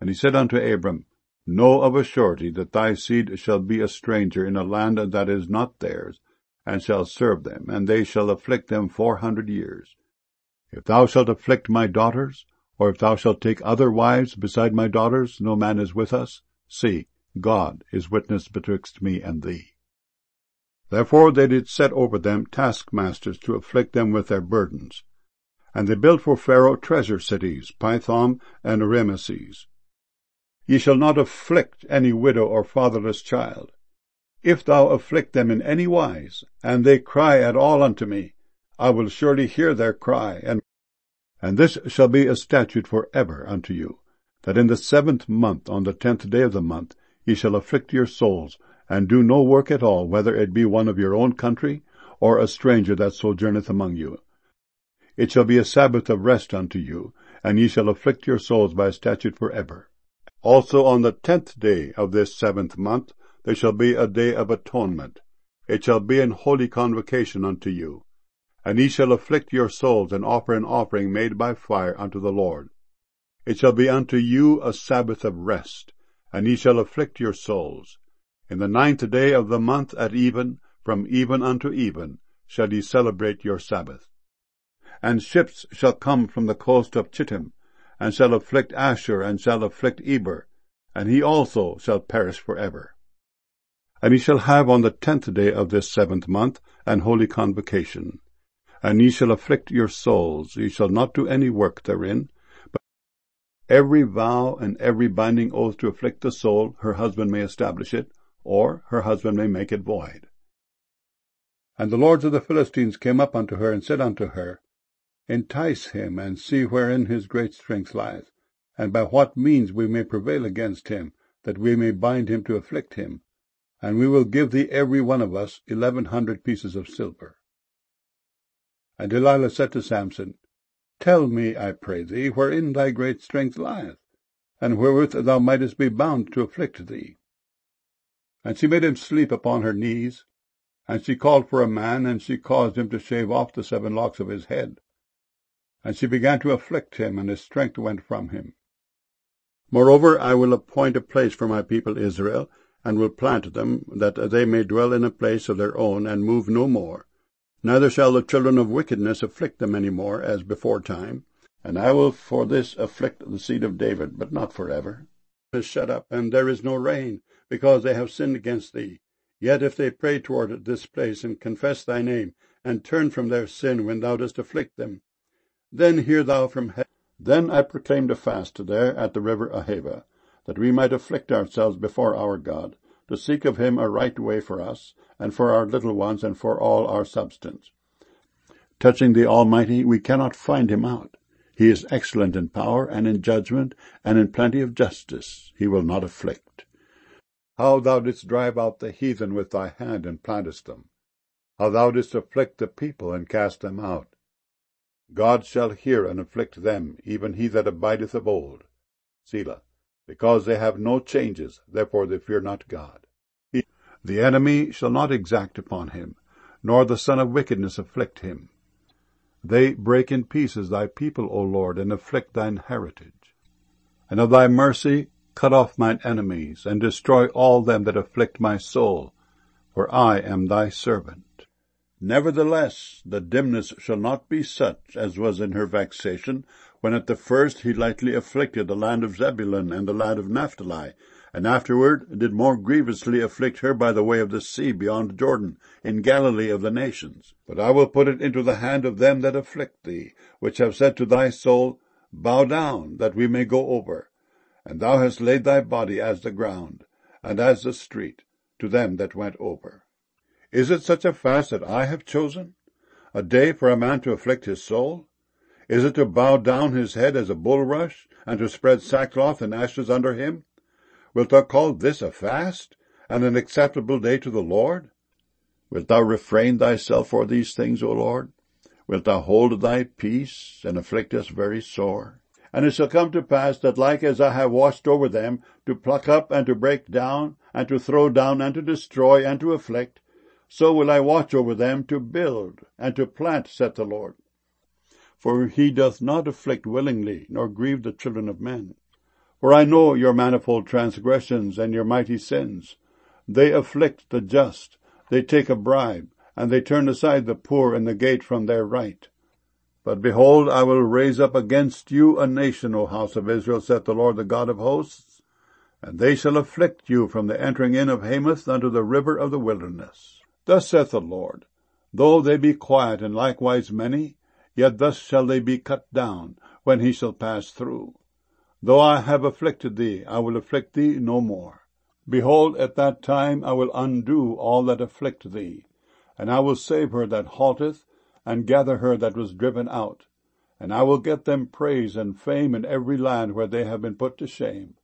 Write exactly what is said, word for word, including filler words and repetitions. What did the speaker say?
And he said unto Abram, Know of a surety that thy seed shall be a stranger in a land that is not theirs, and shall serve them, and they shall afflict them four hundred years. If thou shalt afflict my daughters, or if thou shalt take other wives beside my daughters, no man is with us. See, God is witness betwixt me and thee. Therefore they did set over them taskmasters to afflict them with their burdens. And they built for Pharaoh treasure cities, Pithom and Rameses. Ye shall not afflict any widow or fatherless child. If thou afflict them in any wise, and they cry at all unto me, I will surely hear their cry, and and this shall be a statute for ever unto you, that in the seventh month, on the tenth day of the month, ye shall afflict your souls, and do no work at all, whether it be one of your own country, or a stranger that sojourneth among you. It shall be a Sabbath of rest unto you, and ye shall afflict your souls by statute for ever. Also on the tenth day of this seventh month there shall be a day of atonement. It shall be an holy convocation unto you. And ye shall afflict your souls, and offer an offering made by fire unto the Lord. It shall be unto you a Sabbath of rest, and ye shall afflict your souls. In the ninth day of the month at even, from even unto even, shall ye celebrate your Sabbath. And ships shall come from the coast of Chittim, and shall afflict Ashur, and shall afflict Eber, and he also shall perish for ever. And ye shall have on the tenth day of this seventh month an holy convocation. And ye shall afflict your souls, ye shall not do any work therein, but every vow and every binding oath to afflict the soul, her husband may establish it, or her husband may make it void. And the lords of the Philistines came up unto her, and said unto her, Entice him, and see wherein his great strength lieth, and by what means we may prevail against him, that we may bind him to afflict him. And we will give thee every one of us eleven hundred pieces of silver. And Delilah said to Samson, Tell me, I pray thee, wherein thy great strength lieth, and wherewith thou mightest be bound to afflict thee. And she made him sleep upon her knees, and she called for a man, and she caused him to shave off the seven locks of his head. And she began to afflict him, and his strength went from him. Moreover, I will appoint a place for my people Israel, and will plant them, that they may dwell in a place of their own, and move no more. Neither shall the children of wickedness afflict them any more, as before time. And I will for this afflict the seed of David, but not forever. It is shut up, and there is no rain, because they have sinned against thee. Yet if they pray toward this place, and confess thy name, and turn from their sin when thou dost afflict them, then hear thou from heaven. Then I proclaimed a fast there at the river Ahava, that we might afflict ourselves before our God, to seek of him a right way for us, and for our little ones, and for all our substance. Touching the Almighty, we cannot find him out. He is excellent in power, and in judgment, and in plenty of justice. He will not afflict. How thou didst drive out the heathen with thy hand, and plantest them. How thou didst afflict the people, and cast them out. God shall hear and afflict them, even he that abideth of old. Selah. Because they have no changes, therefore they fear not God. He, the enemy shall not exact upon him, nor the son of wickedness afflict him. They break in pieces thy people, O Lord, and afflict thine heritage. And of thy mercy cut off mine enemies, and destroy all them that afflict my soul, for I am thy servant. Nevertheless, the dimness shall not be such as was in her vexation, when at the first he lightly afflicted the land of Zebulun and the land of Naphtali, and afterward did more grievously afflict her by the way of the sea beyond Jordan, in Galilee of the nations. But I will put it into the hand of them that afflict thee, which have said to thy soul, Bow down, that we may go over. And thou hast laid thy body as the ground, and as the street, to them that went over. Is it such a fast that I have chosen? A day for a man to afflict his soul? Is it to bow down his head as a bulrush, and to spread sackcloth and ashes under him? Wilt thou call this a fast, and an acceptable day to the Lord? Wilt thou refrain thyself for these things, O Lord? Wilt thou hold thy peace, and afflict us very sore? And it shall come to pass that like as I have watched over them, to pluck up and to break down, and to throw down and to destroy and to afflict, so will I watch over them to build and to plant, saith the Lord. For he doth not afflict willingly, nor grieve the children of men. For I know your manifold transgressions and your mighty sins. They afflict the just, they take a bribe, and they turn aside the poor in the gate from their right. But behold, I will raise up against you a nation, O house of Israel, saith the Lord, the God of hosts, and they shall afflict you from the entering in of Hamath unto the river of the wilderness. Thus saith the Lord, though they be quiet and likewise many, yet thus shall they be cut down, when he shall pass through. Though I have afflicted thee, I will afflict thee no more. Behold, at that time I will undo all that afflict thee, and I will save her that halteth, and gather her that was driven out. And I will get them praise and fame in every land where they have been put to shame.